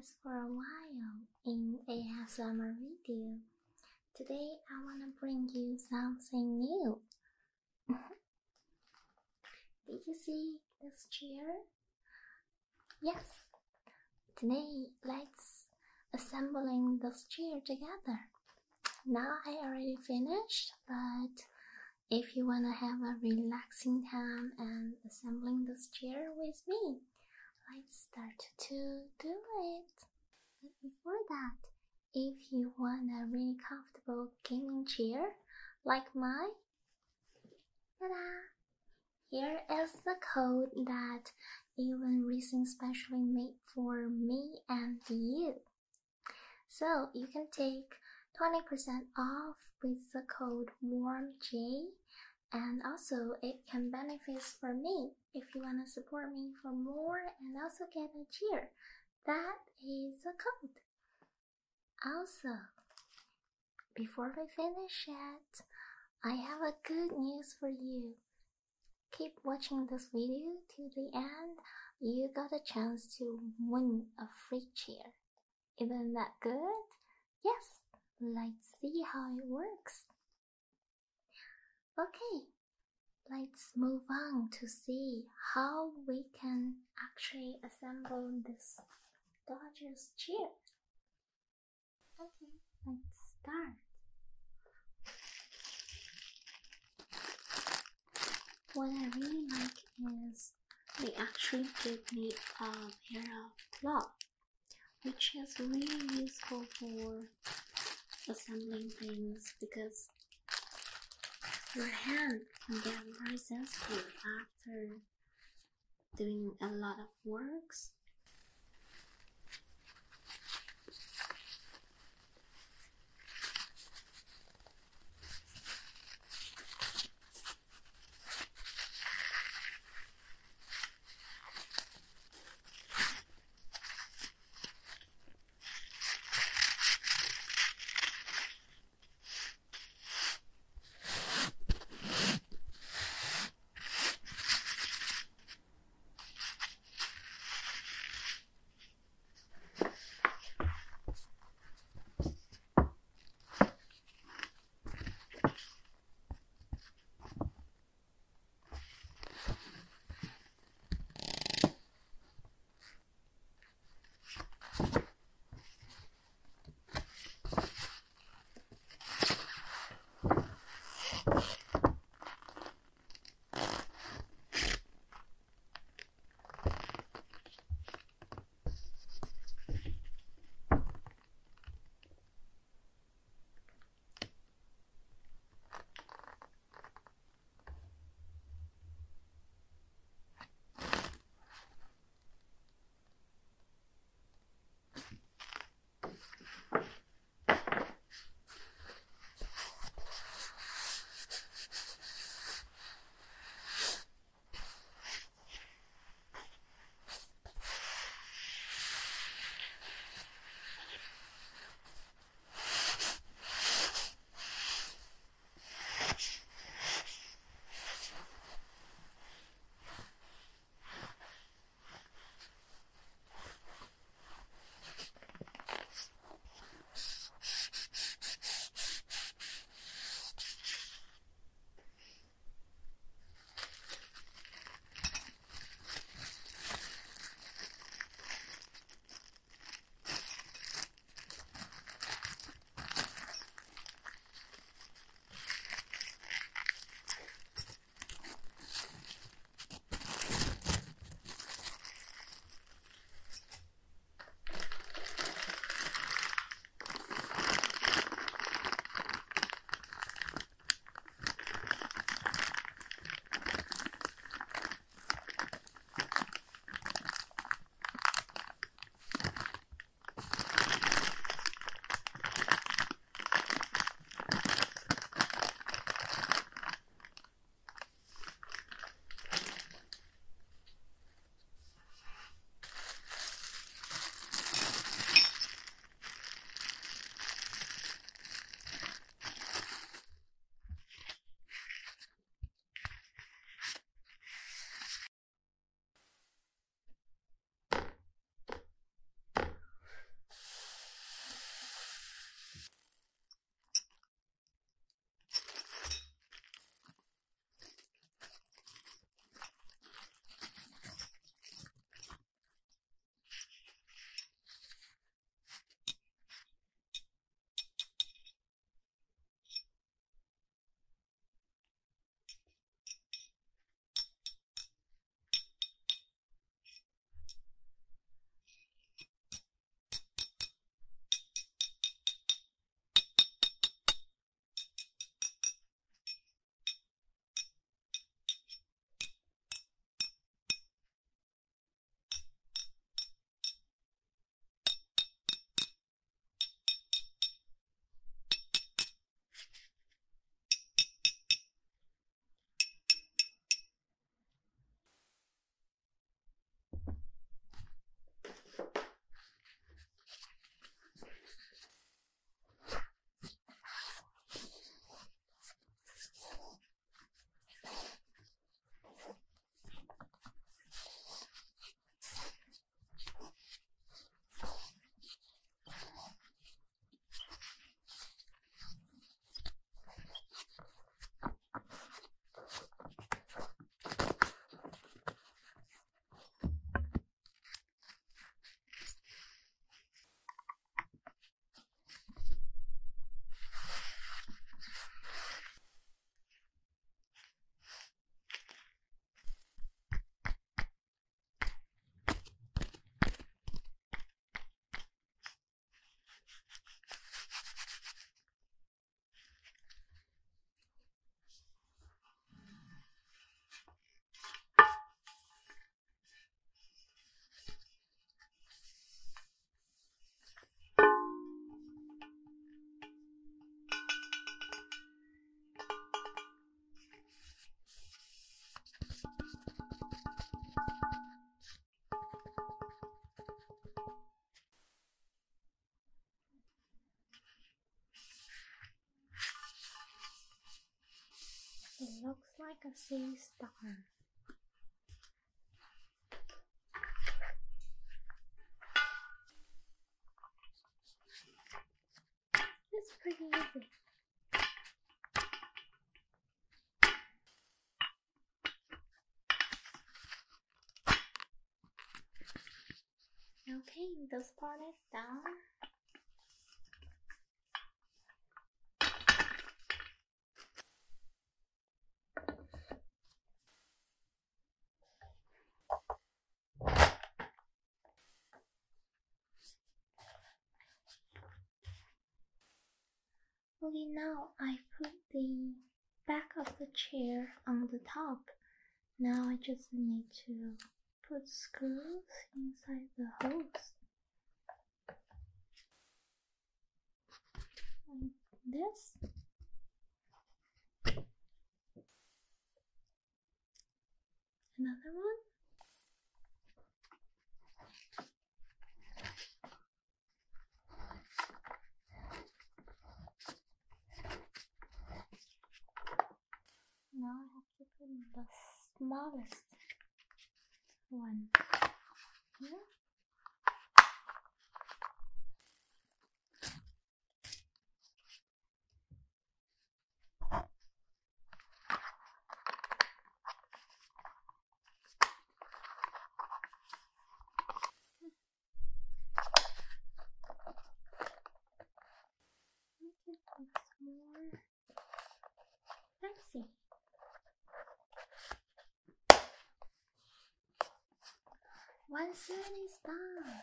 guys for a while in ASMR video. Today I want to bring you something new. Did you see this chair? Yes. Today let's assembling this chair together. Now I already finished, but if you want to have a relaxing time and assembling this chair with me, let's start to do it. But before that, if you want a really comfortable gaming chair like mine, ta-da! Here is the code that Even Racing specially made for me and you. So you can take 20% off with the code WARMJ, and also it can benefit for me if you want to support me for more and also get a cheer. That is the code. Also, before we finish it, I have a good news for you. Keep watching this video to the end. You got a chance to win a free chair. Isn't that good? Yes, let's see how it works. Okay, let's move on to see how we can actually assemble this gorgeous chair. Okay, let's start. What I really like is they actually give me a pair of gloves, which is really useful for assembling things because your hand can get very sensitive after doing a lot of works. Legacy Star. It's pretty easy. Okay, this part is done. Okay, now I put the back of the chair on the top. Now I just need to put screws inside the holes. Like this. Another one. Now I have to put the smallest one here. Make it looks more fancy. One side is done.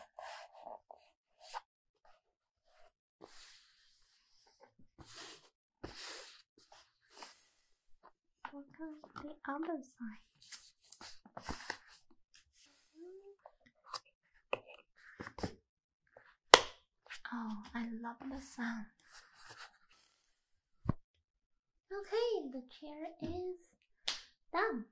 Work on the other side. Oh, I love the sound. Okay, the chair is done.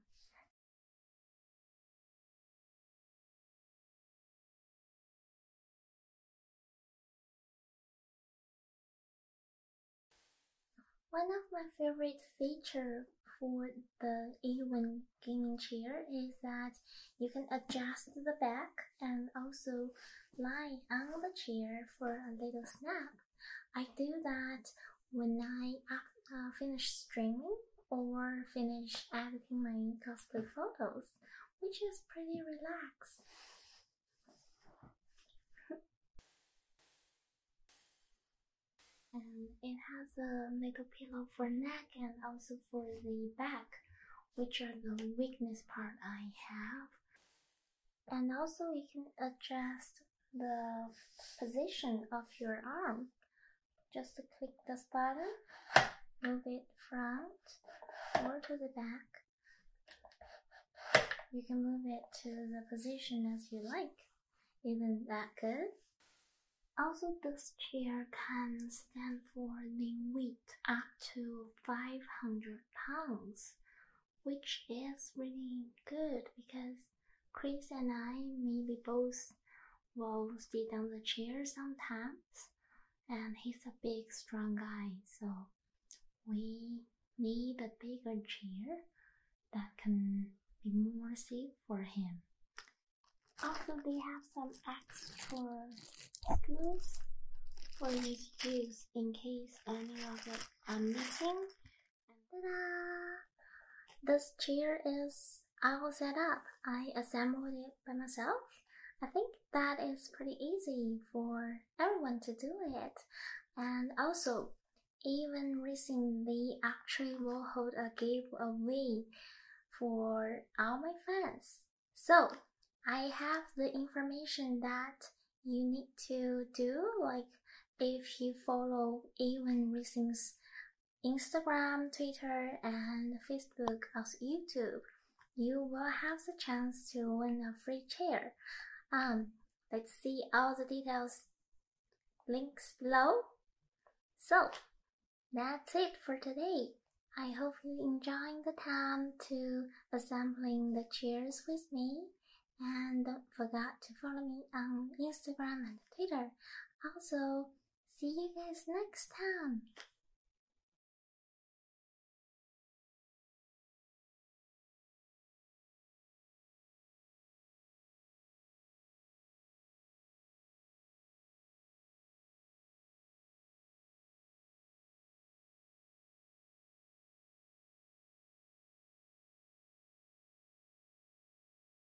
One of my favorite features for the A1 gaming chair is that you can adjust the back and also lie on the chair for a little snap. I do that when I finish streaming or finish editing my cosplay photos, which is pretty relaxed. And it has a little pillow for neck and also for the back, which are the weakness part I have. And also you can adjust the position of your arm. Just to click this button, move it front or to the back. You can move it to the position as you like. Isn't that good? Also, this chair can stand for the weight up to 500 pounds, which is really good because Chris and I maybe both will sit on the chair sometimes, and he's a big strong guy, so we need a bigger chair that can be more safe for him. Also, they have some extra screws for you to use in case any of it are missing. And ta-da! This chair is all set up. I assembled it by myself. I think that is pretty easy for everyone to do it. And also, even recently, actually will hold a giveaway for all my fans. So, I have the information that you need to do, like if you follow A1 Racing's Instagram, Twitter, and Facebook, also YouTube, you will have the chance to win a free chair. Let's see all the details links below. So, that's it for today. I hope you enjoyed the time to assembling the chairs with me. And don't forget to follow me on Instagram and Twitter. Also, see you guys next time.